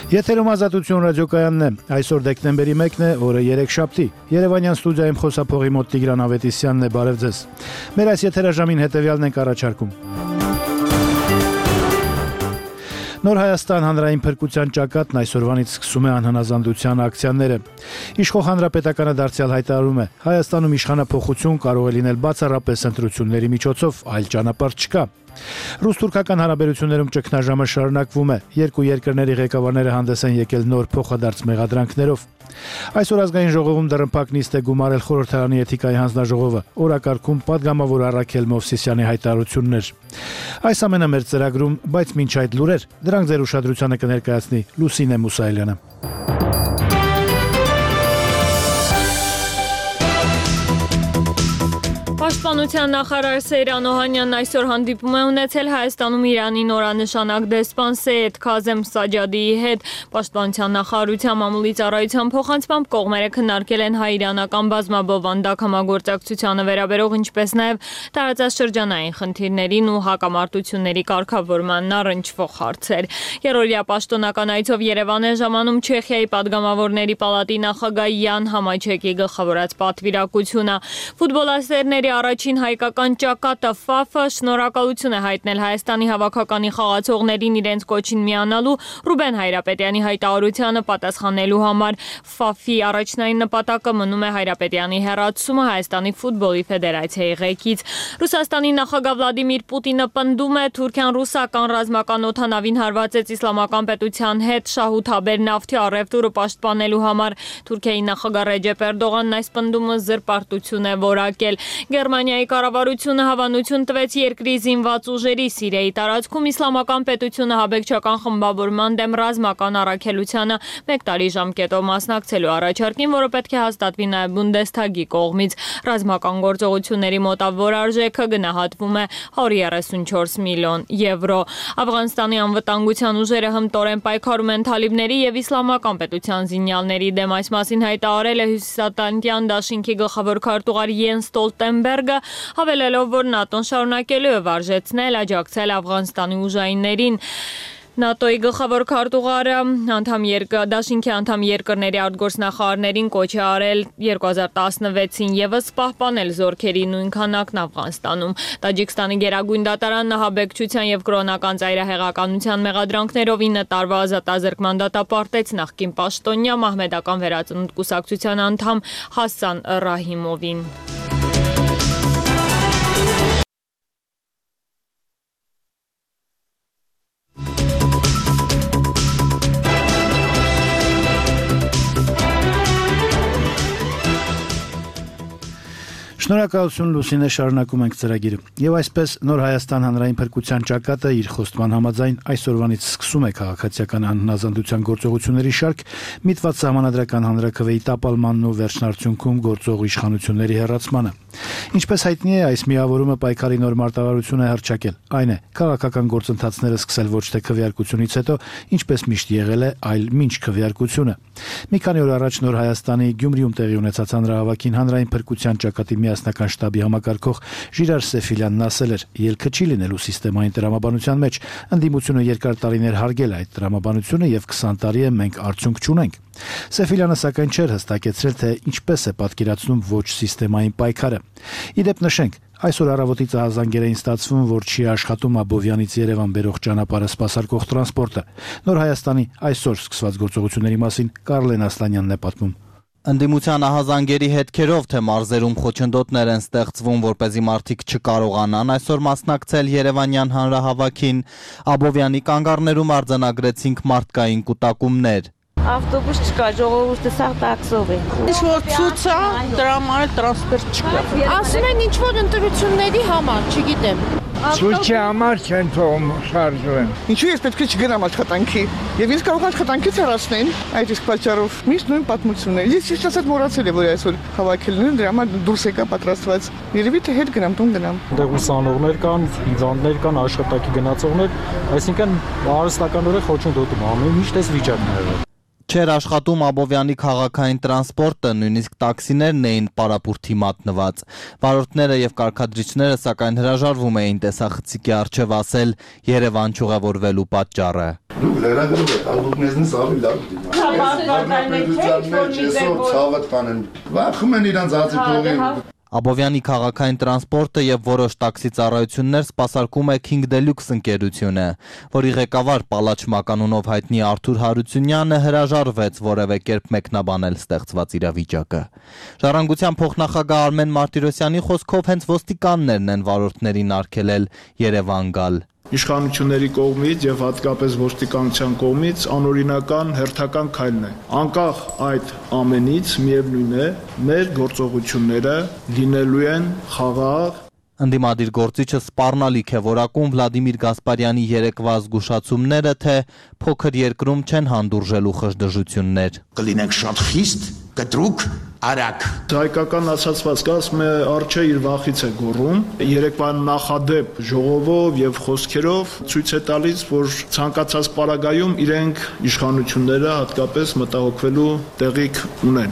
Եթերում Ազատություն ռադիոկայանն է, այսօր դեկտեմբերի 1-ն է, օրը 3-շաբթի, Երևանյան ստուդիայում խոսափողի մոտ Տիգրան Ավետիսյանն է, բարև ձեզ։ Մեր այս եթերաժամին հետևյալն ենք առաջարկում։ Նոր Հայաստան հանրային փրկության ճակատն այսօրվանից սկսում է անհնազանդության ակցիաները։ Իշխող հանրապետականը դարձյալ հայտարարում է, Հայաստանում իշխանափոխություն կարող է լինել բացառապես ընտրությունների միջոցով, այլ ճանապարհ չկա։ Ռուս-թուրքական հարաբերություններում ճգնաժամը շարունակվում է, երկու երկրների ղեկավարները հանդես են եկել նոր փոխադարձ մեղադրանքներով։ Այսօր ազգային ժողովում դռնփակ նիստ է գումարել խորհրդարանի էթիկայի հանձնաժողովը, օրակարգում պատգամավոր Առաքել Մովսիսյանի հայտարարություններ։ Այս ամենը մեր ծրագրում, բայց մինչ այդ լուրեր, դրանք ձեր ուշադրությանը կներկայացնի Լուսինե Մուսայելյանը։ Պաշտպանության նախարար Սեյրան Օհանյանն այսօր հանդիպում է ունեցել Հայաստանում Իրանի նորանշանակ դեսպան Սեյեդ Քազեմ Սաջադիի հետ։ Պաշտպանության նախարարության մամուլի ծառայության փոխանցմամբ կողմերը քննարկել են հայ-իրանական բազմաբովանդակ համագործակցությանը վերաբերող, ինչպես նաև տարածաշրջանային խնդիրներին ու հակամարտությունների կարգավորմանն առնչվող հարցեր։ Երրորդյա պաշտոնական այցով Երևան է ժամանում Չեխիայի падգամավորների պալատի նախագահ Յան Համայչեկի գլխավորած պատվիրակությունը։ Ֆուտբոլասերների առաջին հայկական ճակատը ՖԱՖ-ը շնորհակալություն է հայտնել Հայաստանի հավաքականի խաղացողներին իրենց կոչին միանալու Ռուբեն Հայրապետյանի հայտարարությանը պատասխանելու համար։ ՖԱՖ-ի առաջնային նպատակը մնում է Հայրապետյանի հեռացումը Հայաստանի ֆուտբոլի ֆեդերացիայի ղեկից։ Ռուսաստանի նախագահ Վլադիմիր Պուտինը պնդում է, Թուրքիան ռուսական ռազմական օդանավին հարվածեց իսլամական պետության հետ շահութ հաբեր նավթի առևտուրը պաշտպանելու համար։ Թուրքիայի նախագահ Ռեջեփ Էրդողանն այս պնդումը զրպարտություն է որակել։ Գերմանիայի կառավարությունը հավանություն տվեց երկրի զինված ուժերի Սիրիայի տարածքում իսլամական պետությունը հաբեկչական խմբավորման դեմ ռազմական առաքելությանը 1 տարի ժամկետով մասնակցելու առաջարկին, որը պետք է հաստատվի նաև Բունդեսթագի կողմից։ Ռազմական գործողությունների մոտավոր արժեքը գնահատվում է 134 միլիոն եվրո։ Աֆղանստանի անվտանգության ուժերը հմտորեն պայքարում են թալիբների եւ իսլամական պետության զինյալների դեմ։ Այս մասին հայտարարել է Հյուսիսատլանտյան դաշինքի գլխավոր քարտուղար Յենս Ստոլտենբերգը, հավելելով, որ ՆԱՏՕ-ն շարունակելու է վարժեցնել աջակցել Աֆղանստանի ուժայիններին։ ՆԱՏՕ-ի գլխավոր քարտուղարը դաշինքի անդամ երկրների արտգործնախարարներին կոչ է արել 2016-ին եւս պահպանել զորքերի նույն քանակն Աֆղանստանում։ Տաջիկստանի գերագույն դատարանն ահաբեկչության եւ կրոնական ծայրահեղականության մեղադրանքներով 9 տարվա ազատազրկման դատապարտեց նախկին պաշտոնյա Մահմեդական վերածնունդ կուսակցության անդամ Հասան Ռահիմովին։ Շնորհակալություն Լուսինե, շարունակում ենք ծրագիրը։ Եվ այսպես նոր Հայաստան հանրային փրկության ճակատը իր խոստման համաձայն այսօրվանից սկսում է քաղաքացիական անհնազանդության գործողությունների շարք, միտված սահմանադրական հանրաքվեի տապալմանն ու վերջնարդյունքում գործող իշխանությունների հեռացմանը։ Ինչպես հայտնի է, այս միավորումը պայքարի նոր մարտավարություն է հռչակել։ Այն է, քաղաքական գործընթացները սկսել ոչ թե քվեարկությունից հետո, ինչպես միշտ եղել է, այլ մինչ քվեարկությունը։ Մի քանի օր առաջ նոր Հայաստանի Գյումրիում տեղի ունեցած հանրահավաքին հանրային փրկության ճակատի միասնական շտաբի համակարգող Ժիրար Սեֆիլյանն ասել էր. «Ելքը չի լինելու սիստեմային տրամաբանության մեջ, ընդդիմությունը երկար տարիներ հարգել է այդ տրամաբանությունը եւ 20 տարի է մենք արդյունք չունենք»։ Սեֆիլյանը սակայն չէր հստակեցրել, թե ինչպես է պատկերացնում ոչ սիստեմային պայքարը։ Իդեպ նշենք, այսօր առավոտից ահազանգերային ստացվում, որ չի աշխատում Աբովյանից Երևան բերող ճանապարհը սպասարկող տրանսպորտը։ Նոր Հայաստանի այսօր սկսված գործողությունների մասին Կարլեն Ասլանյանն է պատմում։ Ընդդիմության ահազանգերի հետքերով, թե մարզերում խոչընդոտներ են ստեղծվում, որպեսզի մարդիկ չկարողանան այսօր մասնակցել Երևանյան հանրահավաքին, Աբովյանի կանգառներում արձանագրեցինք մարդկային կուտակումներ։ Ավտոբուս չկա, ժողովուրդը սաղ տաքսով է։ Ինչ-որ ցույց է, դրա համար տրանսպորտ չկա։ Ասում են ինչ-որ ընտրությունների համար, չգիտեմ։ Ցույցի համար չեն թողում շարժվեն։ Ինչու ես պետք է չգնամ աշխատանքի։ Եվ ես կարող աշխատանքից հեռացնեն այդ իսկ պատճառով։ Միշտ նույն պատմությունն է։ Ես ճիշտ ասած մոռացել եմ, որ այսօր հավաքելն են, դրա համար դուրս եկա պատրաստված։ Երևի թե հետ գնամ, տուն գնամ։ Այնտեղ ուսանողներ կան, հիվանդներ կան, աշխատակի գնացողներ, այսինքն արհեստականորեն խոչընդոտում ամեն միշտ էս վիճակն է։ Չէր աշխատում Աբովյանի քաղաքային տրանսպորտը, նույնիսկ տաքսիներն էին պարապուրդի մատնված։ Վարորդները եւ կարգադրիչները սակայն հրաժարվում էին տեսախցիկի առջև ասել Երևան չուղևորվելու պատճառը։ Դու լրագրող եք, ալուտ մեզնից ավելի լավ վախում են իրանց ածի Աբովյանի քաղաքային տրանսպորտը եւ որոշ տաքսի ծառայություններ սպասարկում է King Deluxe ընկերությունը, որի ղեկավար Պալաչ մականունով հայտնի Արթուր Հարությունյանը հրաժարվեց որևէ կերպ մեկնաբանել ստեղծված իրավիճակը։ Ժառանգության փոխնախագահ Արմեն Մարտիրոսյանի խոսքով հենց ոստիկաններն են վարորդներին արգելել Երևան գալ։ Իշխանությունների կողմից եւ հատկապես ոստիկանության կողմից անօրինական հերթական քայլն է։ Անկախ այդ ամենից միևնույն է, մեր գործողությունները լինելու են խաղաղ։ Ընդդիմադիր գործիչը սպառնալիք է որակում Վլադիմիր Գասպարյանի երեկվա զգուշացումները, թե փոքր երկրում չեն հանդուրժելու խժդժություններ։ Կլինենք շատ խիստ, կտրուկ, արագ։ Հայկական ասացվածքը ասում է արջը իր վախից է գոռում։ Երեկվա նախադեպ ժողովով եւ խոսքերով ցույց է տալիս, որ ցանկացած պարագայում իրենք իշխանությունները հատկապես մտահոգվելու տեղիք ունեն։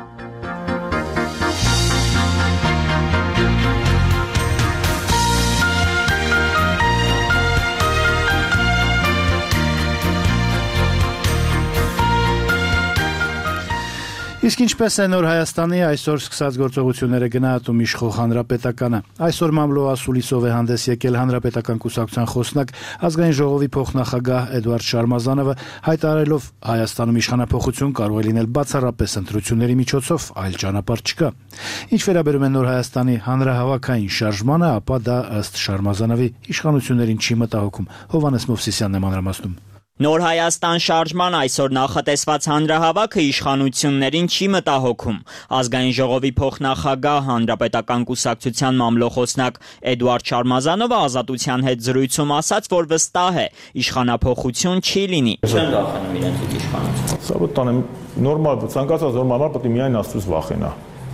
Իսկ ինչպես է Նոր Հայաստանի այսօր սկսած գործողությունները գնահատում իշխող Հանրապետականը։ Այսօր մամլոյ ասուլիսով է հանդես եկել Հանրապետական կուսակցության խոսնակ ազգային ժողովի փոխնախագահ Էդուարդ Շարմազանովը, հայտարարելով Հայաստանում իշխանափոխություն կարող է լինել բացառապես ընտրությունների միջոցով, այլ ճանապարհ չկա։ Ինչ վերաբերում է Նոր Հայաստանի հանրահավաքային շարժմանը, ապա դա ըստ Շարմազանովի իշխանություններին չի մտահոգում։ Հովհաննես Մովսիսյանն է մանրամասնում։ Նոր Հայաստան շարժման այսօր նախատեսված հանրահավաքը իշխանություններին չի մտահոգում։ Ազգային ժողովի փոխնախագահ Հանրապետական կուսակցության մամլոխոսնակ Էդուարդ Շարմազանովը Ազատության հետ զրույցում ասաց, որ վստահ է, իշխանափոխություն չի լինի։ Չեմ վախենում իրենցից իշխանություն։ Սա բտանեմ նորմալ, ցանկացած նորմալ պետք է միայն Աստծուց վախենա։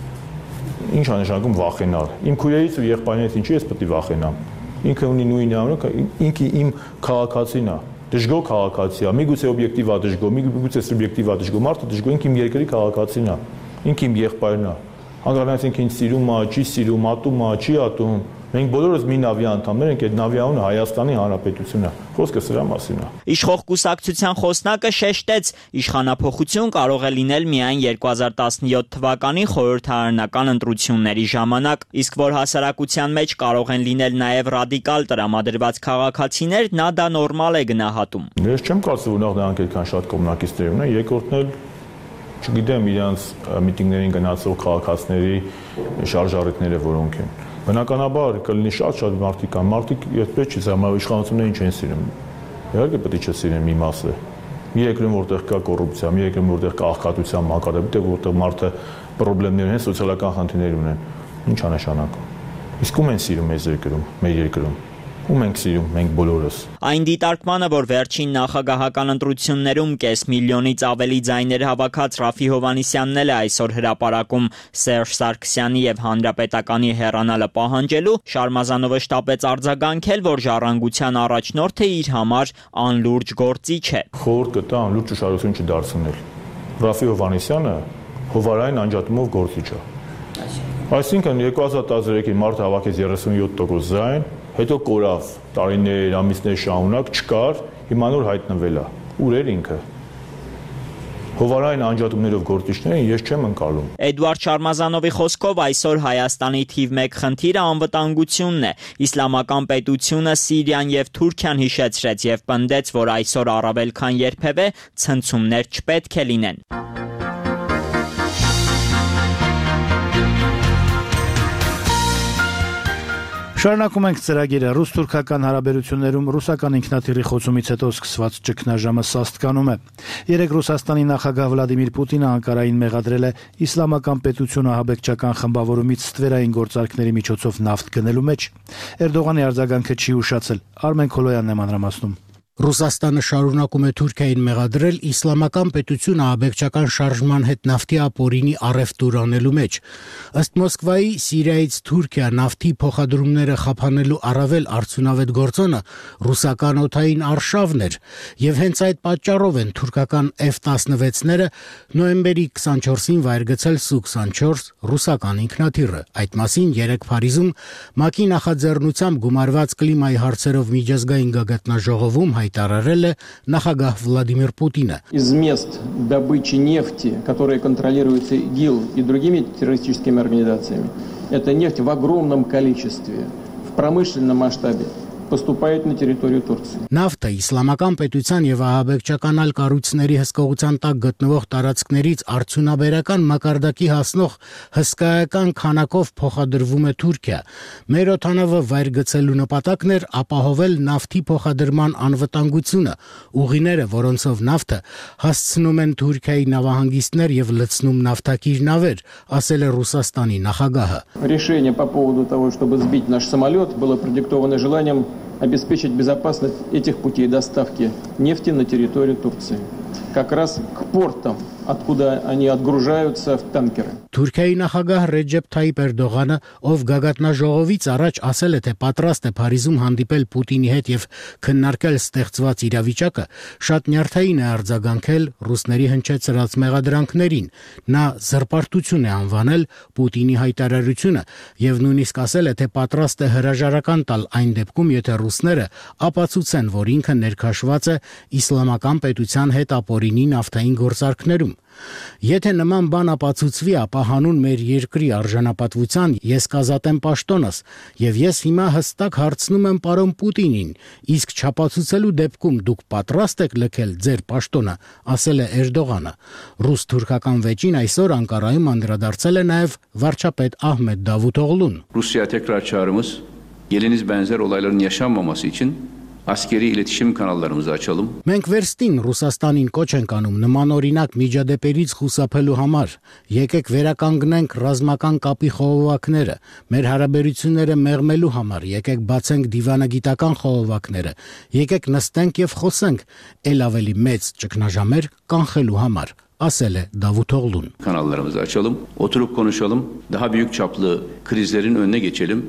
Ինչ է նշանակում վախենալ։ Իմ քույրերից ու եղբայրներից ինչի ես պետք է վախենամ։ Ինքը ունի նույն անունը, ինքը իմ քաղաքացին է։ Դժգոհ քաղաքացի է, միգուցե օբյեկտիվ է դժգոհ, միգուցե սուբյեկտիվ է դժգոհ, մարդը դժգոհ ինքը իմ երկրի քաղաքացին է, ինքը իմ եղբայրն է։ Հանգարանից ինքը ինձ սիրում է, չի սիրում, ատում է, չի ատում։ Մենք բոլորս մի նավի անդամներ ենք, այդ նավի անունը Հայաստանի Հանրապետությունն է։ Խոսքը սրա մասին է։ Իշխող կուսակցության խոսնակը շեշտեց, իշխանափոխություն կարող է լինել միայն 2017 թվականի խորհրդարանական ընտրությունների ժամանակ, իսկ որ հասարակության մեջ կարող են լինել նաև ռադիկալ տրամադրված քաղաքացիներ, նա դա նորմալ է գնահատում։ Ես չեմ կարծում, որ նրանք այդքան շատ կողմնակիցներ ունեն, երկրորդն էլ չգիտեմ իրանց միտինգներին գնացող քաղաքացիների շարժառիթները որոնք են։ Բնականաբար կլինի շատ մարդիկ կան, մարդիկ այդպես չի զամայ իշխանություններին չեն սիրում։ Իհարկե պետք է չսիրեն մի մասը։ Մի երկրում որտեղ կա կոռուպցիա, մի երկրում որտեղ կա աղքատության մակարդակ, որտեղ մարդը խնդիրներ ունեն, սոցիալական խնդիրներ ունեն։ Ինչ է նշանակում։ Իսկ ում են սիրում այս երկրում, մեր երկրում։ Ում ենք սիրում, մենք բոլորս։ Այն դիտարկմանը, որ վերջին նախագահական ընտրություններում կես միլիոնից ավելի ձայներ հավաքած Ռաֆի Հովհաննիսյանն էլ է այսօր հրապարակում Սերժ Սարգսյանի եւ Հանրապետականի հեռանալը պահանջելու, Շարմազանովը շտապեց արձագանքել, որ ժառանգության առաջնորդը իր համար անլուրջ գործիչ է։ Խորհուրդ կտա անլուրջ ուշադրություն չդարձնել։ Ռաֆի Հովհաննիսյանը հովարային անջատումով գործիչ է։ Այսինքն 2013-ին մարտը հավաքեց 37% ձայն, հետո կորավ տարիներ, ամիսներ շարունակ չկար, հիմա նոր հայտնվել է։ Ուր էր ինքը։ Հովարային անջատումներով գործիչներին ես չեմ ընկալում։ Էդուարդ Շարմազանովի խոսքով այսօր Հայաստանի թիվ 1 խնդիրը անվտանգությունն է։ Իսլամական պետությունը Սիրիան եւ Թուրքիան հիշեցրեց եւ պնդեց, որ այսօր առավել քան երբևէ ցնցումներ չպետք է լինեն։ Շարունակում ենք ծրագիրը։ Ռուս-թուրքական հարաբերություններում ռուսական ինքնաթիռի խոցումից հետո սկսված ճգնաժամը սաստկանում է։ Երեկ Ռուսաստանի նախագահ Վլադիմիր Պուտինը Անկարային մեղադրել է իսլամական պետությունը ահաբեկչական խմբավորումից ստվերային գործարքների միջոցով նավթ գնելու մեջ։ Էրդողանի արձագանքը չի ուշացել։ Արմեն Քոլոյանն է մանրամասնում։ Ռուսաստանը շարունակում է Թուրքիային մեղադրել իսլամական պետությունը ահաբեկչական շարժման հետ նավթի ապօրինի առևտուր անելու մեջ։ Ըստ Մոսկվայի, Սիրիայից Թուրքիա նավթի փոխադրումները խափանելու առավել արդյունավետ գործոնը ռուսական օդային արշավն էր, եւ հենց այդ պատճառով են թուրքական F-16-ները նոյեմբերի 24-ին վայր գցել Su-24 ռուսական ինքնաթիռը։ Այդ մասին երեկ Փարիզում ՄԱԿ-ի նախաձեռնությամբ գումարված կլիմայի հարցերով միջազգային գագաթնաժողովում հայտարարել է նախագահ Վլադիմիր Պուտինը։ Из мест добычи нефти, которые контролируются ИГИЛ и другими террористическими организациями, эта нефть в огромном количестве, в промышленном масштабе поступает на территорию Турции. Նավթը իսլամական պետության եւ ահաբեկչական այլ կառույցների հսկողության տակ գտնվող տարածքներից արդյունաբերական մակարդակի հասնող հսկայական քանակով փոխադրվում է Թուրքիա։ Մեր օդանավը վայր գցելու նպատակն էր ապահովել նավթի փոխադրման անվտանգությունը, ուղիները, որոնցով նավթը հասցնում են Թուրքիայի նավահանգիստներ եւ լցնում նավթակիր նավեր, ասել է Ռուսաստանի նախագահը։ Решение по поводу того, чтобы сбить наш самолет, было продиктовано желанием обеспечить безопасность этих путей доставки нефти на территорию Турции. Как раз к портам, откуда они отгружаются в танкеры. Թուրքիայի նախագահ Ռեջեփ Թայիպ Էրդողանը, ով գագաթնաժողովից առաջ ասել է, թե պատրաստ է Փարիզում հանդիպել Պուտինի հետ եւ քննարկել ստեղծված իրավիճակը, շատ նյարդային է արձագանքել ռուսների հնչեցրած մեղադրանքներին։ Նա զրպարտություն է անվանել Պուտինի հայտարարությունը եւ նույնիսկ ասել է, թե պատրաստ է հրաժարական տալ այն դեպքում, եթե ռուսները ապացուցեն, որ ինքը ներքաշված է իսլամական պետության հետ ապօրինի նավթային գործարքներում։ Եթե նման բան ապացուցվի, ապա հանուն մեր երկրի արժանապատվության ես կազատեմ պաշտոնս, եւ ես հիմա հստակ հարցնում եմ պարոն Պուտինին, իսկ չապացուցելու դեպքում դուք պատրաստ եք լքել ձեր պաշտոնը, ասել է Էրդողանը։ Ռուս-թուրքական վեճին այսօր Անկարայում անդրադարձել է նաեւ վարչապետ Ահմեդ Դավութօղլուն։ Rusya'ya tekrar çağrımız, geliniz benzer olayların yaşanmaması için askeri iletişim kanallarımızı açalım. Մենք վերստին Ռուսաստանին կոչ ենք անում նման օրինակ միջադեպերից խուսափելու համար։ Եկեք վերականգնենք ռազմական կապի խողովակները, մեր հարաբերությունները մեղմելու համար, եկեք բացենք դիվանագիտական խողովակները, եկեք նստենք եւ խոսենք ել ավելի մեծ ճգնաժամեր կանխելու համար, ասել է Դավութօղլուն։ Kanallarımızı açalım, oturup konuşalım, daha büyük çaplı krizlerin önüne geçelim.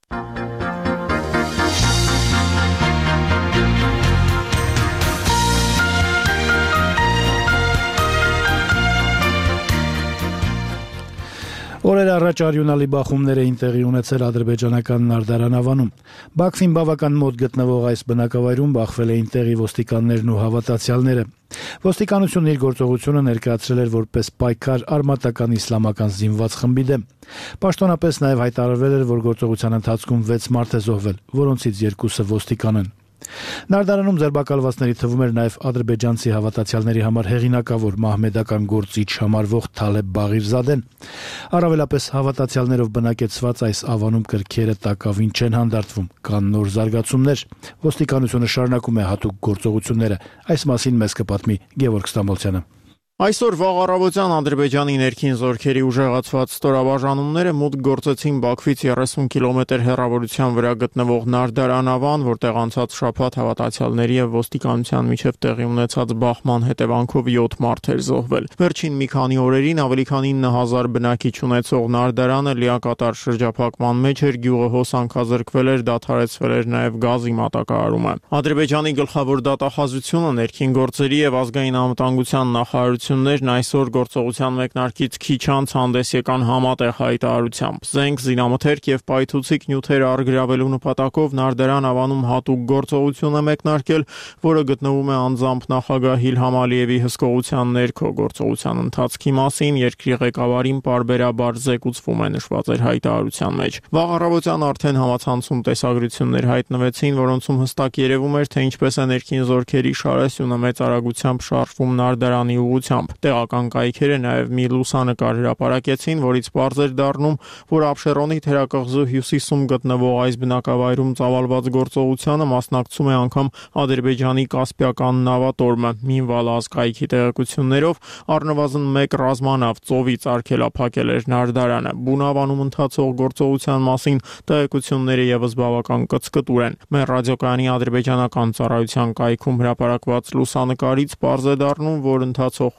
Օրեր առաջ արյունալի բախումներ էին տեղի ունեցել ադրբեջանական Նարդարանավանում։ Բաքվին բավական մոտ գտնվող այս բնակավայրում բախվել էին տեղի ոստիկաններն ու հավատացյալները։ Ոստիկանությունն իր գործողությունը ներկայացրել էր որպես պայքար արմատական իսլամական զինված խմբի դեմ։ Պաշտոնապես նաև հայտարարվել էր, որ գործողության ընթացքում 6 մարդ է զոհվել, որոնցից 2-ը ոստիկան են։ Նարդարանում ձերբակալվածների թվում էր նաև ադրբեջանցի հավատացյալների համար հեղինակավոր մահմեդական գործիչ համարվող Թալեբ Բաղիրզադեն։ Առավելապես հավատացյալներով բնակեցված այս ավանում կրքերը տակավին չեն հանդարտվում, կան նոր զարգացումներ։ Ոստիկանությունը շարունակում է հատուկ գործողությունները։ Այս մասին մեզ կպատմի Գևորգ Ստամբոլցյանը։ Այսօր վաղ առավոտյան Ադրբեջանի ներքին զորքերի ուժեղացված ստորաբաժանումները մուտք գործեցին Բաքվից 30 կիլոմետր հեռավորության վրա գտնվող Նարդարանավան, որտեղ անցած շաբաթ հավատացյալների եւ ոստիկանության միջև տեղի ունեցած բախման հետևանքով 7 մարդ էր զոհվել։ Վերջին մի քանի օրերին ավելի քան 9000 բնակիչ ունեցող Նարդարանը լիակատար շրջափակման մեջ էր, գյուղը հոսանքազրկվել էր, դադարեցվել էր նաեւ գազի մատակարարումը։ Ադրբեջանի գլխավոր դատախազությունը ներքին գործերի եւ ազգային անվտանգության նախարարություններն այսօր գործողության մեկնարկից քիչ անց հանդես եկան համատեղ հայտարարությամբ։ Զենք, զինամթերք եւ պայթուցիկ նյութեր առգրավելու նպատակով Նարդարան ավանում հատուկ գործողություն է մեկնարկել, որը գտնվում է անձամբ նախագահ Իլհամ Ալիևի հսկողության ներքո։ Գործողության ընթացքի մասին երկրի ղեկավարին պարբերաբար զեկուցվում է նշված էր հայտարարության մեջ։ Վաղ առավոտյան արդեն համացանցում տեսագրություններ հայտնվեցին, որոնցում հստակ երևում էր, թե ինչպես է ներքին զորքերի շարասյունը մեծ արագությամբ շարժվում Նարդարանի ուղղությամբ։ Տեղական կայքերը նաև մի լուսանկար հրապարակեցին, որից պարզ էր դառնում, որ Աբշերոնի թերակղզու հյուսիսում գտնվող այս բնակավայրում ծավալված գործողությանը մասնակցում է անգամ Ադրբեջանի Կասպիական նավատորմը։ Մինվալազ կայքի տեղեկություններով առնվազն 1 ռազմանավ ծովից արգելափակել էր Նարդարանը։ Բունավանում ընթացող գործողության մասին տեղեկությունները եւս բավական կծկտուր են։ Մեր ռադիոկայանի ադրբեջանական ծառայության կայքում հրապարակված լուսանկարից պարզ է դառնում, որ ընթացող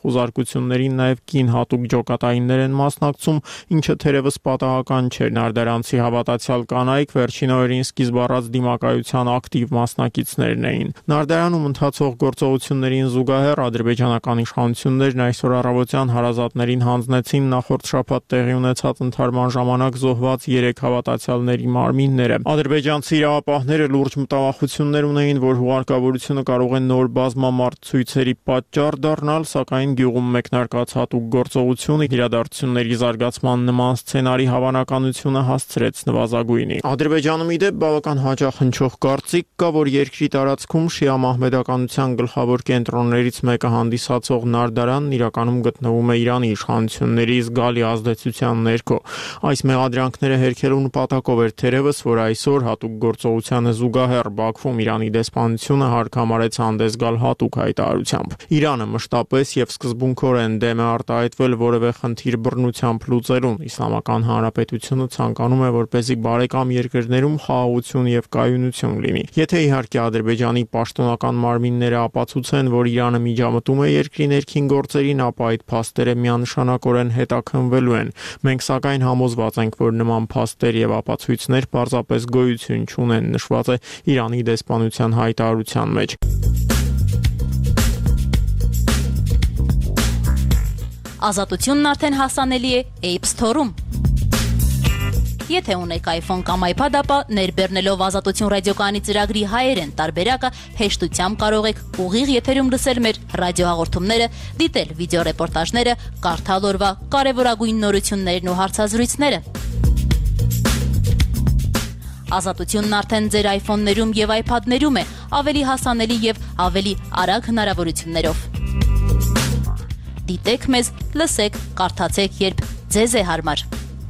խուզարկություններին նաև կին հատուկ ջոկատայիններ են մասնակցում, ինչը թերևս պատահական չէ։ Նարդարանցի հավատացյալ կանայք վերջին օրերին սկիզբ առած դիմակայության ակտիվ մասնակիցներն էին։ Նարդարանում ընթացող գործողություններին զուգահեռ ադրբեջանական իշխանություններն այսօր առավոտյան հարազատներին հանձնեցին նախորդ շաբաթ տեղի ունեցած ընդհարման ժամանակ զոհված 3 հավատացյալների մարմինները։ Ադրբեջանցի իրավապահները լուրջ մտավախություններ ունեին, որ հուղարկավորությունը կարող է նոր բազմամարդ ցույցերի պատճառ դառնալ, սակայն գյուղում մեկնարկած հատուկ գործողությունը իրադարձությունների զարգացման նման սցենարի հավանականությունը հասցրեց նվազագույնի։ Ադրբեջանում ի դեպ բավական հաճախ հնչող կարծիք կա, որ երկրի տարածքում շիա մահմեդականության գլխավոր կենտրոններից մեկը հանդիսացող Նարդարանն իրականում գտնվում է Իրանի իշխանությունների զգալի ազդեցության ներքո։ Այս մեղադրանքները հերքելու նպատակով էր թերևս, որ այսօր հատուկ գործողությանը զուգահեռ Բաքվում Իրանի դեսպանությունը հարկամարեց հանդես գալ հատուկ հայտարարությամբ։ Իրանը մշտապես եւ սկզբունքորեն դեմ է արտահայտվել որևէ խնդիր բռնությամբ լուծելուն։ Իսլամական Հանրապետությունը ցանկանում է, որպեսզի բարեկամ երկրներում խաղաղություն եւ կայունություն լինի։ Եթե իհարկե Ադրբեջանի պաշտոնական մարմինները ապացուցեն, որ Իրանը միջամտում է երկրի ներքին գործերին, ապա այդ փաստերը միանշանակորեն հետաքննվելու են։ Մենք սակայն համոզված ենք, որ նման փաստեր եւ ապացույցներ պարզապես գոյություն չունեն, նշված է Իրանի դեսպանության հայտարարության մեջ։ Ազատությունն արդեն հասանելի է App Store-ում։ Եթե ունեք iPhone կամ iPad, ապա ներբեռնելով Ազատություն ռադիոկայանի ծրագրի հայերեն տարբերակը հեշտությամբ կարող եք ուղիղ եթերում լսել մեր ռադիոհաղորդումները, դիտել վիդեոռեպորտաժները, կարդալ օրվա կարևորագույն նորություններն ու հարցազրույցները։ Ազատությունն արդեն ձեր iPhone-ներում եւ iPad-ներում է, ավելի հասանելի եւ ավելի արագ հնարավորություններով։ Դիտեք մեզ, լսեք, կարդացեք, երբ ձեզ է հարմար։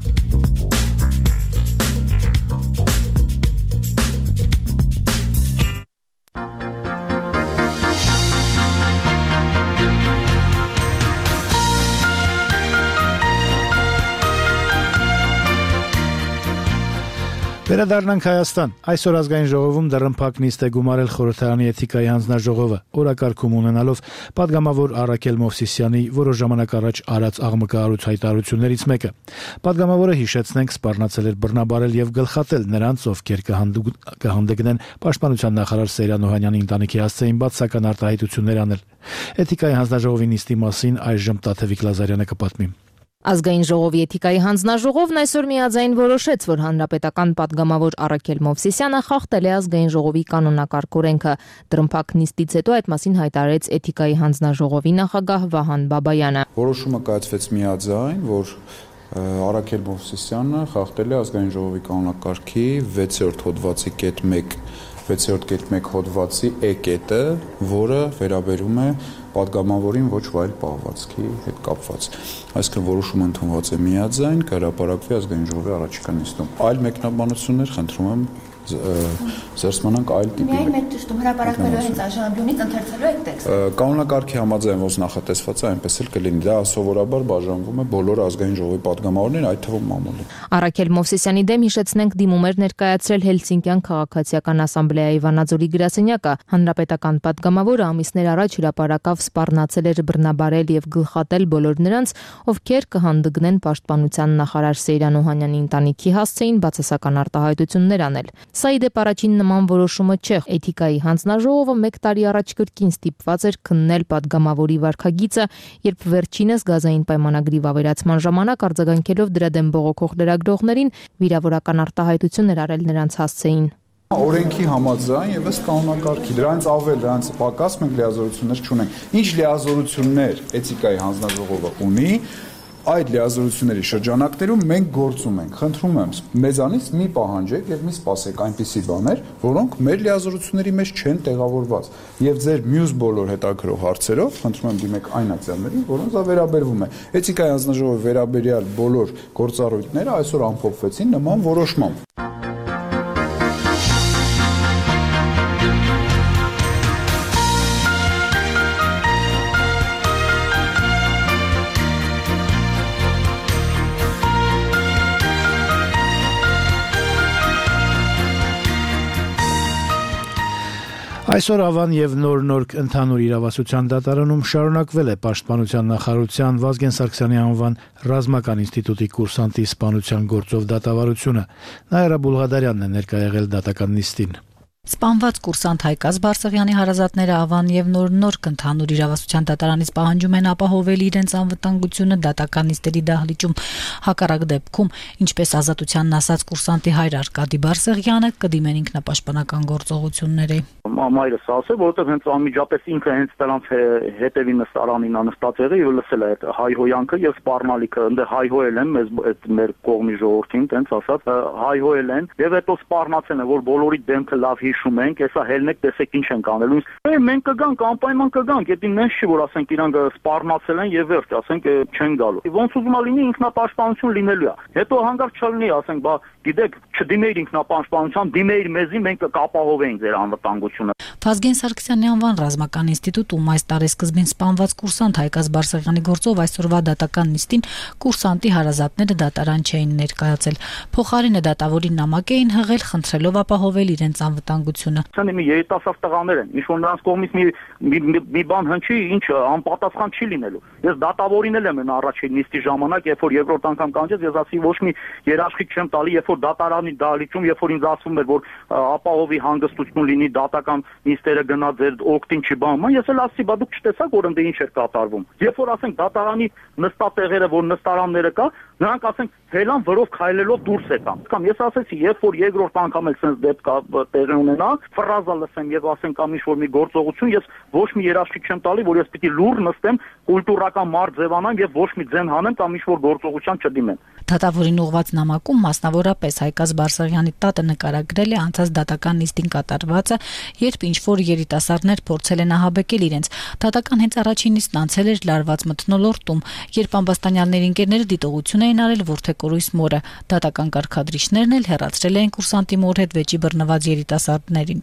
Վերադառնանք Հայաստան։ Այսօր ազգային ժողովում դռնփակ նիստ է գումարել խորհրդարանի էթիկայի հանձնաժողովը, օրակարգում ունենալով պատգամավոր Արաքել Մովսիսյանի որոշ ժամանակ առաջ արած աղմկահարույց հայտարարություններից մեկը։ Պատգամավորը, հիշեցնենք, սպառնացել էր բռնաբարել եւ գլխատել նրանց, ովքեր կհանդգնեն պաշտպանության նախարար Սեյրան Օհանյանի ընտանիքի հասցեին բացասական արտահայտություններ անել։ Էթիկայի հանձնաժողովի նիստի մասին այժմ Տաթևիկ Լազարյանը կպատմի։ Ազգային ժողովի էթիկայի հանձնաժողովն այսօր միաձայն որոշեց, որ հանրապետական պատգամավոր Արաքել Մովսիսյանը խախտել է ազգային ժողովի կանոնակարգ օրենքը։ Դռնփակ նիստից հետո այդ մասին հայտարարեց էթիկայի հանձնաժողովի նախագահ Վահան Բաբայանը։ Որոշումը կայացվեց միաձայն, որ Արաքել Մովսիսյանը խախտել է ազգային ժողովի կանոնակարգի 6-րդ հոդվածի կետ 1 հոդվածի E կետը, որը վերաբերում է պատգամավորին ոչ վայել պահվածքի հետ կապված։ Այսինքն որոշումը ընդունված է միաձայն, կհրապարակվի ազգային ժողովի առաջիկա նիստում։ Այլ մեկնաբանություններ խնդրում եմ զերծմանանք այլ տիպի։ Միայն մեկ ճշտում հրապարակվելու հենց այժմից ընթերցելու եք տեքստը։ Կանոնակարգի համաձայն ոնց նախատեսված է, այնպես էլ կլինի։ Դա սովորաբար բաժանվում է բոլոր ազգային ժողովի պատգամավորներին, այդ թվում մամուլի։ Արաքել Մովսիսյանի դեմ, հիշեցնենք, դիմում էր ներկայացրել Հելսինկյան քաղաքացիական ասամբլեայի Վանաձորի գրասենյակը։ Հանրապետական պատգամավորը ամիսներ առաջ հրապարակավ սպառնացել էր բռնաբարել եւ գլխատել բոլոր նրանց, ովքեր կհանդգնեն պաշտպանության նախարար Սեյրան Օհանյանի ընտանիքի հասցեին բացասական արտահայտություններ անել։ Սա ի դեպ առաջին նման որոշումը չէ։ Էթիկայի հանձնաժողովը 1 տարի առաջ կրկին ստիպված էր քննել պատգամավորի վարքագիծը, երբ վերջինս գազային պայմանագրի վավերացման ժամանակ արձագանքելով դրա դեմ բողոքող լրագրողներին վիրավորական արտահայտություն էր արել նրանց հասցեին։ Օրենքի համաձայն եւ ըստ կանոնակարգի դրանից ավել, դրանից պակաս մենք լիազորություններ չունենք։ Ինչ լիազորություններ էթիկայի հանձնաժողովը ունի, այդ լիազորությունների շրջանակներում մենք գործում ենք։ Խնդրում եմ մեզանից մի պահանջեք եւ մի սպասեք այնպիսի բաներ, որոնք մեր լիազորությունների մեջ չեն տեղավորված։ Եվ ձեր մյուս բոլոր հետաքրող հարցերով խնդրում եմ դիմեք այն ակցիաներին, որոնց դա վերաբերվում է։ Էթիկայի հանձնաժողովի վերաբերյալ բոլոր գործառույթները այսօր ամփոփվեցին նման որոշմամբ։ Այսօր Ավան եւ Նոր ընդհանուր իրավասության դատարանում շարունակվել է Պաշտպանության նախարարության Վազգեն Սարգսյանի անվան ռազմական ինստիտուտի կուրսանտի սպանության գործով դատավարությունը։ Նաիրա Բուլղադարյանն է ներկա եղել դատական նիստին։ Սպանված կուրսանտ Հայկազ Բարսեղյանի հարազատները Ավան եւ Նոր ընդհանուր իրավասության դատարանից պահանջում են ապահովել իրենց անվտանգությունը դատական նիստերի դահլիճում։ Հակառակ դեպքում, ինչպես ազատությանն ասաց կուրսանտի հայր Արկադի Բարսեղյանը, կդիմեն ինքնապաշտպանական գործողությունների։ Մայրս ասել, որովհետև հենց անմիջապես ինքը հենց դրանց հետևի նստարանին նստած եղել եւ լսել է այդ հայհոյանքը եւ սպառնալիքը, ընդ հայհոել են մեզ այդ մեր կողմի ժողովրդին, տենց ասած, հայհոել են եւ հետո սպառնացել են, որ բոլորի դեմքը լավ հիշում ենք, հեսա հելնեք, տեսեք ինչ ենք անելու։ Մենք կգանք, անպայման կգանք, դա նենց չի, որ ասենք իրանք սպառնացել են եւ վերջ, ասենք չեն գալու։ Ոնց ուզում է լինի ինքնապաշտպանություն լինելու է։ Հետո հանգարց չլինի, ասենք, բա գիտեք, չդիմեիր ինքնապաշտպանության, դիմեիր մեզի, մենք կապահովեինք ձեր անվտանգությունը։ Վազգեն Սարգսյանի անվան ռազմական ինստիտուտում այս տարի սկզբին սպանված կուրսանտ Հայկազ Բարսեղյանի գործով այսօրվա դատական նիստին կուրսանտի հարազատները դատարան չէին ներկայացել։ Փոխարենը դատավորին նամակ էին հղել, խնդրելով ապահովել իրենց անվտանգությունը։ Սա մի երիտասարդ տղաներ են, ինչ որ նրանց կողմից մի բան հնչի, ինչ անպատասխան չի լինելու։ Ես դատավորին էլ եմ առաջին նիստի ժամանակ, երբ որ երկրորդ անգամ կանչեց, ես ասի ոչ մի երաշխիք չեմ տալի, երբ որ դատարանի դահլիճում, երբ որ ինձ ասվում էր, որ ապահովի հանգստություն լինի դատական նիստերը գնա ձեր օգտին չի բանում, ես էլ ասի, բա դուք չտեսաք, որ ընդ ինչ էր կատարվում։ Երբ որ ասենք դատարանի նստատեղերը, որ նստարանները կա, նրանք ասենք հելան վրով քայլելով դուրս եկան։ Կամ ես ասեցի, երբ որ երկրորդ անգամ էլ sense դեպք տեղի ունենա, ֆրազա լսեմ եւ ասենք կամ ինչ որ մի գործողություն, ես ոչ մի երաշխիք չեմ տալի, որ ես պիտի լուր նստեմ, կուլտուրական մարդ ձևանամ եւ ոչ մի ձեն հանեմ կամ ինչ որ գործողության չդիմեմ։ Դատավորին ուղված նամակում մասնավորապես Հայկազ Բարսեղյանի տատը նկարագրել է անցած դատական նիստին կատարվածը, երբ ինչ-որ երիտասարդներ փորձել են ահաբեկել իրենց։ Դատական հենց առաջին նիստն անցել էր լարված մթնոլորտում, երբ ամբաստանյալների ընկերները դիտողություն էին արել Որդեկորույս մորը։ Դատական կարգադրիչներն էլ հեռացրել էին կուրսանտի մոր հետ վեճի բռնված երիտասարդներին։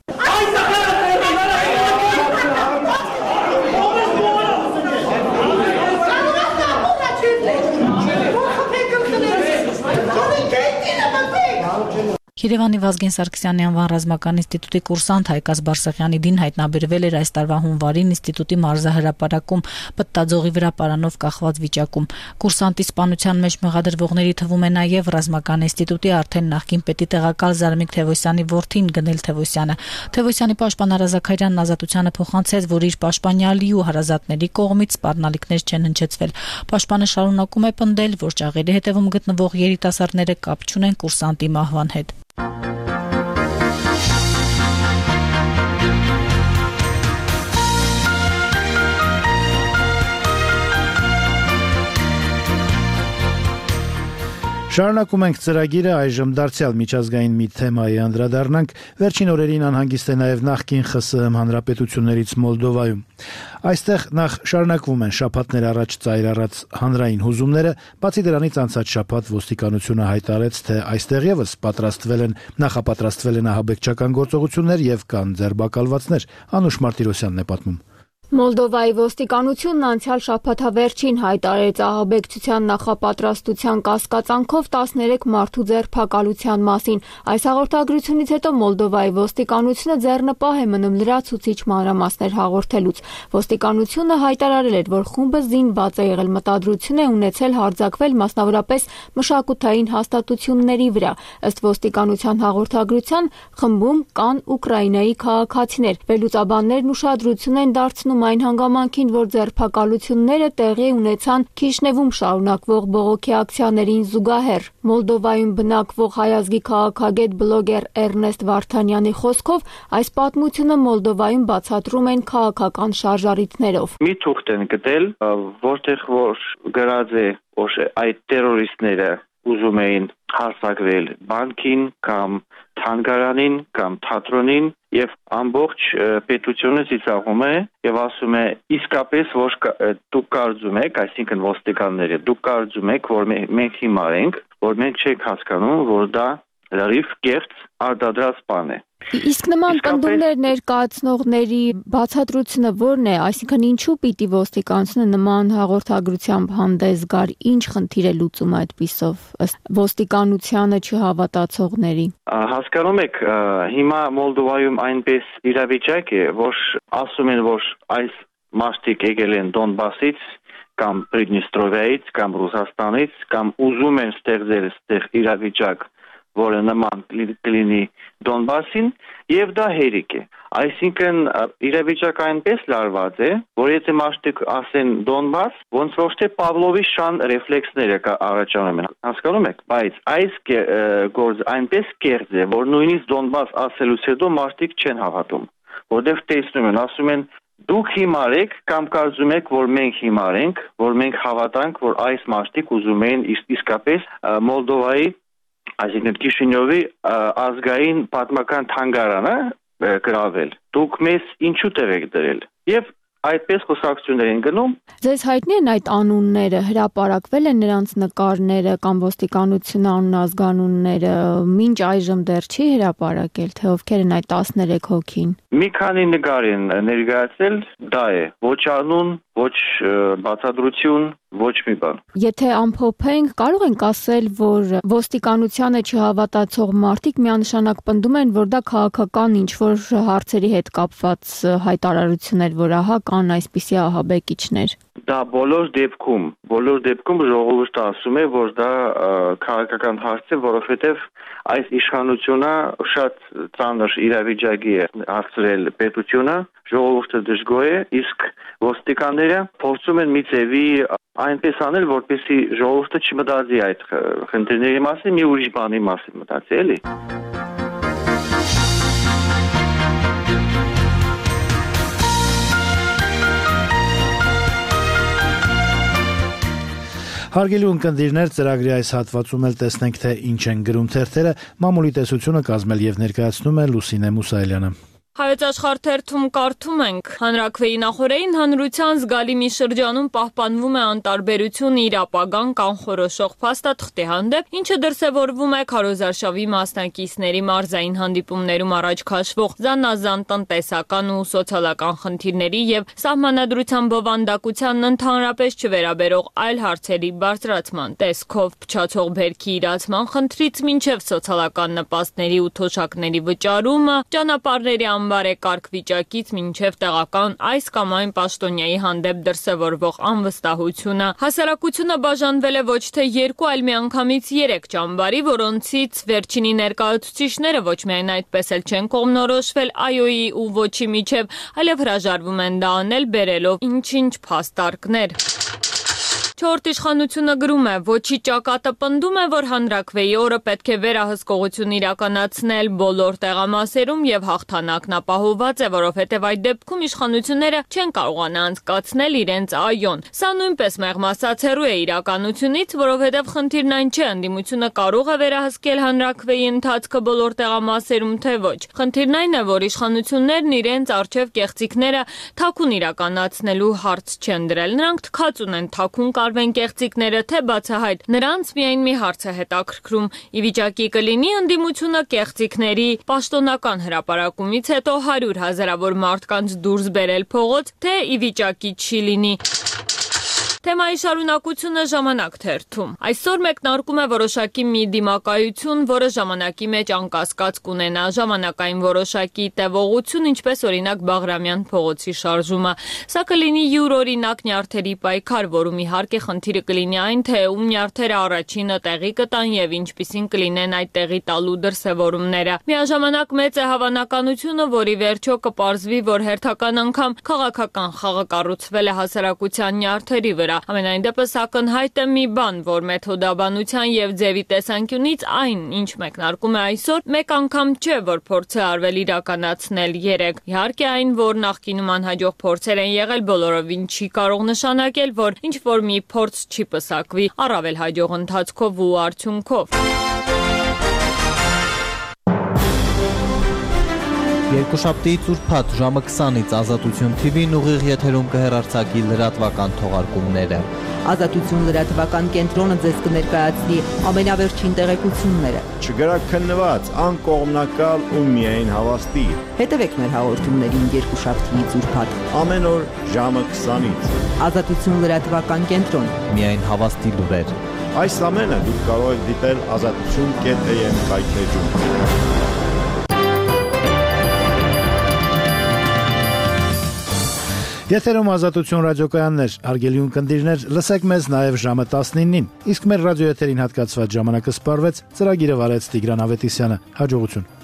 Երևանի Վազգեն Սարգսյանի անվան ռազմական ինստիտուտի կուրսանտ Հայկազ Բարսեղյանի դին հայտնաբերվել էր այս տարվա հունվարին ինստիտուտի մարզահրապարակում պտտաձողի վրա պարանով կախված վիճակում։ Կուրսանտի սպանության մեջ մեղադրվողների թվում է նաև ռազմական ինստիտուտի արդեն նախկին պետի տեղակալ Զարմիկ Թևոսյանի որդին Գնել Թևոսյանը։ Թևոսյանի պաշտպան Արա Զաքարյանն ազատությանը փոխանցեց, որ իր պաշտպանյալի ու հարազատների կողմից սպառնալիքներ չեն հնչեցվել։ Պաշտպանը շարունակում է պնդել, որ ճաղերի հետևում գտնվող երիտասարդները կապ չունեն կուրսանտի մահվան հետ։ Շարունակում ենք ծրագիրը, այժմ դարձյալ միջազգային մի թեմայի անդրադառնանք։ Վերջին օրերին անհանգիստ է նաև նախկին ԽՍՀՄ հանրապետություններից Մոլդովայում։ Այստեղ նախ շարունակվում են շաբաթներ առաջ ծայր առած հանրային հուզումները, բացի դրանից անցած շաբաթ ոստիկանությունը հայտարարեց, թե այստեղ եւս նախապատրաստվել են ահաբեկչական գործողություններ եւ կան ձերբակալվածներ։ Անուշ Մարտիրոսյանն է պատմում։ Մոլդովայի ոստիկանությունն անցյալ շաբաթավերջին հայտարարեց ահաբեկչության նախապատրաստության կասկածանքով 13 մարդու ձերբակալության մասին։ Այս հաղորդագրությունից հետո Մոլդովայի ոստիկանությունը ձեռնպահ է մնում լրացուցիչ մանրամասներ հաղորդելուց։ Ոստիկանությունը հայտարարել էր, որ խումբը զինված է եղել, մտադրություն է ունեցել հարձակվել մասնավորապես մշակութային հաստատությունների վրա։ Ըստ ոստիկանության հաղորդագրության, խմբում կան Ուկրաինայի քաղաքացիներ։ Վերլուծաբաններն ուշադրություն են դարձնում այն հանգամանքին, որ ձերբակալությունները տեղի ունեցան Քիշնևում շարունակվող բողոքի ակցիաներին զուգահեռ։ Մոլդովայում բնակվող հայազգի քաղաքագետ բլոգեր Էրնեստ Վարդանյանի խոսքով այս պատմությունը Մոլդովայում բացատրում են քաղաքական շարժառիթներով։ Մի թուղթ են գտել, որտեղ որ գրած է, որ այդ տերորիստները ուզում էին հարձակվել բանկին կամ թանգարանին կամ թատրոնին եւ ամբողջ պետությունը ծիծաղում է եւ ասում է իսկապես որ դուք կարծում եք, այսինքն ոստիկանները, դուք կարծում եք, որ մենք հիմար ենք, որ մենք չենք հասկանում, որ դա լրիվ կեղծ արտադրած բան է։ Իսկ նման պնդումներ ներկայացնողների բացատրությունը ո՞րն է, այսինքն ինչու պիտի ոստիկանությունը նման հաղորդագրությամբ հանդես գար, ինչ խնդիր է լուծում այդպիսով ըստ ոստիկանությանը չհավատացողների։ Հասկանում եք, հիմա Մոլդովայում այնպես իրավիճակ է, որ ասում են, որ այս մարդիկ եկել են Դոնբասից կամ Պրիդնիստրովիայից կամ Ռուսաստանից կամ ուզում են ստեղծել այդտեղ իրավիճակ, որը նման կլինի Դոնբասին, եւ դա հերիք է։ Այսինքն իրավիճակը այնպես լարված է, որ եթե մարդիկ ասեն Դոնբաս, ոնց որ թե Պավլովի շան ռեֆլեքսները առաջանում են, հասկանում եք, բայց այս գործը այնպես կեղծ է, որ նույնիսկ Դոնբաս ասելուց հետո մարդիկ չեն հավատում, որտեղ տեսնում են, ասում են դուք հիմար եք կամ կարծում եք, որ մենք հիմար ենք, որ մենք հավատանք, որ այս մարդիկ ուզում են իսկապես Մոլդովայի, այսինքն Կիշինյովի ազգային պատմական թանգարանը գրավել։ Դուք մեզ ինչու տեղ եք դրել։ Եվ այդպես խոսակցություններ են գնում։ Ձեզ հայտնի են այդ անունները, հրապարակվել են նրանց նկարները կամ ոստիկանությունը անուն-ազգանունները, մինչ այժմ դեռ չի հրապարակել, թե ովքեր են այդ 13 հոգին։ Մի քանի նկար են ներկայացել, դա է, ոչ անուն, ոչ բացատրություն, ոչ մի բան։ Եթե ամփոփենք, կարող ենք ասել, որ ոստիկանությանը չհավատացող մարդիկ միանշանակ պնդում են, որ դա քաղաքական ինչ-որ հարցերի հետ կապված հայտարարություններ, որ ահա կան այսպիսի ահաբեկիչներ։ Դա բոլոր դեպքում ժողովուրդը ասում է, որ դա քաղաքական հարց է, որովհետև այս իշխանությունը շատ ծանր իրավիճակի է հասցրել պետությունը, ժողովուրդը դժգոհ է, իսկ ոստիկանները փորձում են մի ձևի այնպես անել, որպեսզի ժողովուրդը չմտածի այդ խնդիրների մասին, մի ուրիշ բանի մասին մտածի, էլի։ Հարգելի ունկնդիրներ, ծրագրի այս հատվածում էլ տեսնենք, թե ինչ են գրում թերթերը, մամուլի տեսությունը կազմել եւ ներկայացնում է Լուսինե Մուսայելյանը։ Հայոց աշխարհ թերթում կարդում ենք. Հանրաքվեի նախօրեին հանրության զգալի մի շրջանում պահպանվում է անտարբերություն իր ապագան կանխորոշող փաստաթղթի հանդեպ, ինչը դրսևորվում է քարոզարշավի մասնակիցների մարզային հանդիպումներում առաջ քաշվող զանազան տնտեսական ու սոցիալական խնդիրների եւ սահմանադրության բովանդակությանն ընդհանրապես չվերաբերող այլ հարցերի բարձրացման տեսքով փչացող բերքի իրացման խնդրից մինչեւ սոցիալական նպաստների ու թոշակների վճարումը, ճանապարհների բարեկարգ վիճակից մինչև տեղական այս կամ այն պաշտոնյայի հանդեպ դրսևորվող անվստահությունը։ Հասարակությունը բաժանվել է ոչ թե 2, այլ միանգամից 3 ճամբարի, որոնցից վերջինի ներկայացուցիչները ոչ միայն այդպես էլ չեն կողմնորոշվել այոյի ու ոչի միջև, այլև հրաժարվում են դա անել բերելով ինչ-ինչ փաստարկներ։ Չորրորդ իշխանությունը գրում է, ոչի ճակատը պնդում է, որ հանրաքվեի օրը պետք է վերահսկողություն իրականացնել բոլոր տեղամասերում եւ հաղթանակն ապահովված է, որովհետեւ այդ դեպքում իշխանությունները չեն կարողանա անցկացնել իրենց այոն։ Սա նույնպես մեղմասած հեռու է իրականությունից, որովհետեւ խնդիրն այն չէ, ընդդիմությունը կարող է վերահսկել հանրաքվեի ընթացքը բոլոր տեղամասերում, թե ոչ։ Խնդիրն այն է, որ իշխանություններն իրենց արժեվ կեղծիքները թաքուն իրականացնելու հարց չեն դրել։ Նրանք թքած ունեն թաքուն արվեն կեղծիքները, թե բացահայտ, նրանց միայն մի հարց է հետաքրքրում. ի վիճակի կլինի ընդդիմությունը կեղծիքների պաշտոնական հրապարակումից հետո 100 հազարավոր մարդկանց դուրս բերել փողոց, թե ի վիճակի չի լինի։ Թեմայի շարունակությունը Ժամանակ թերթում։ Այսօր մեկնարկում է որոշակի մի դիմակայություն, որը ժամանակի մեջ անկասկած կունենա ժամանակային որոշակի տևողություն, ինչպես օրինակ Բաղրամյան փողոցի շարժումը։ Սա կլինի յուրօրինակ նյարդերի պայքար, որում իհարկե խնդիրը կլինի այն, թե ում նյարդերը առաջինը տեղի կտան եւ ինչպիսին կլինեն այդ տեղի տալու դրսևորումները։ Միաժամանակ մեծ է հավանականությունը, որ ի վերջո կպարզվի, որ հերթական անգամ քաղաքական խաղը կառուցվել է հասարակության նյարդերի վրա։ Ամենայն դեպս ակնհայտ է մի բան, որ մեթոդաբանության եւ ձևի տեսանկյունից այն, ինչ մեկնարկում է այսօր, մեկ անգամ չէ, որ փորձ է արվել իրականացնել 3։ Իհարկե այն, որ նախկինում անհաջող փորձեր են եղել, բոլորովին չի կարող նշանակել, որ ինչ որ մի փորձ չի պսակվի առավել հաջող ընթացքով ու արդյունքով։ Երկուշաբթիից ուրբաթ ժամը 20-ից Ազատություն TV-ն ուղիղ եթերում կհեռարձակի լրատվական թողարկումները։ Ազատություն լրատվական կենտրոնը ձեզ կներկայացնի ամենավերջին տեղեկությունները։ Չգրաքննված, անկողմնակալ ու միայն հավաստի։ Հետևեք մեր հաղորդումներին երկուշաբթիից ուրբաթ։ Ամեն օր ժամը 20-ից։ Ազատություն լրատվական կենտրոն։ Միայն հավաստի լուրեր։ Այս ամենը դուք կարող եք դիտել azatutun.am կայքեջում։ Եթերում Ազատություն ռադիոկայաններ, հարգելի ունկնդիրներ, լսեք մեզ նաև ժամը 19-ին, իսկ մեր ռադիոեթերին հատկացված ժամանակը սպառվեց, ծրագիրը վարեց Տիգրան Ավետիսյանը, հաջողություն։